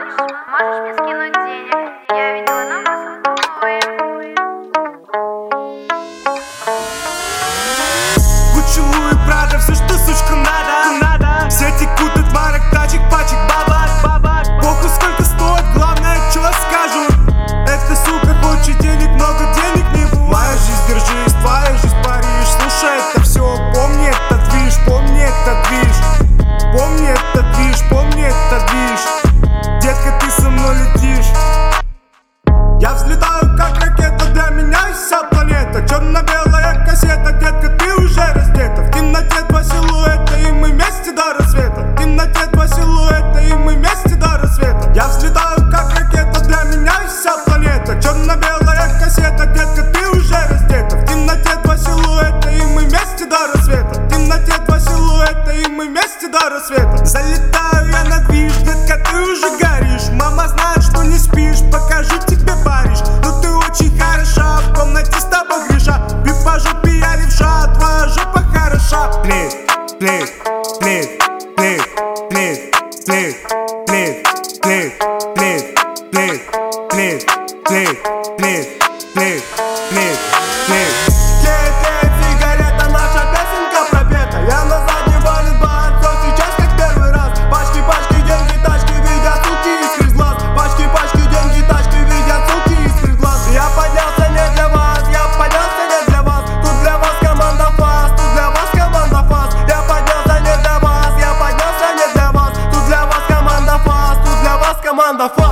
Можешь мне скинуть денег? Я видела нам вас обоих. Гуччи, Луи, Прада, все, что сучка надо. Все текут от марок, тачек, пачек, бабак. Похуй сколько стоит, главное, что скажут. Эта сука хочет денег, много денег не бывает. Моя жизнь, держись, твоя жизнь, Париж. Слушай это все, помни этот движ, помни этот движ. Помни этот движ, помни этот движ. Детка, ты со мной летишь. Я взлетаю как ракета, для меня вся планета. Черно-белая кассета, детка, ты уже раздета. В темноте два силуэта, и мы вместе до рассвета. В темноте два силуэта, и мы вместе до рассвета. Я взлетаю как ракета, для меня вся планета. Черно-белая кассета, детка, ты уже раздета. В темноте два силуэта, и мы вместе до рассвета. В темноте два силуэта, и мы вместе до рассвета. Залетаю я на движ, детка, ты уже горишь. Мама знает, что не спишь, покажу тебе Париж. Но ты очень хороша, в комнате с тобой греша. Ты по жопе, я левша, твоя жопа хороша. Плит, плит, плит, плит, плит, плит, плит, плит, плит, плит, плит, плит, плит, плит, плит, плит. Тлеет сигарета, наша песенка пропета. Я на заднем валит бар, все сейчас как первый раз. Пачки, пачки, деньги, тачки, видят суки из глаз. Пачки, пачки, деньги, тачки, видят суки из глаз. Я поднялся не для вас, я поднялся не для вас. Тут для вас команда фас, тут для вас команда фас. Я поднялся не для вас, я поднялся не для вас. Тут для вас команда фас, тут для вас команда фас.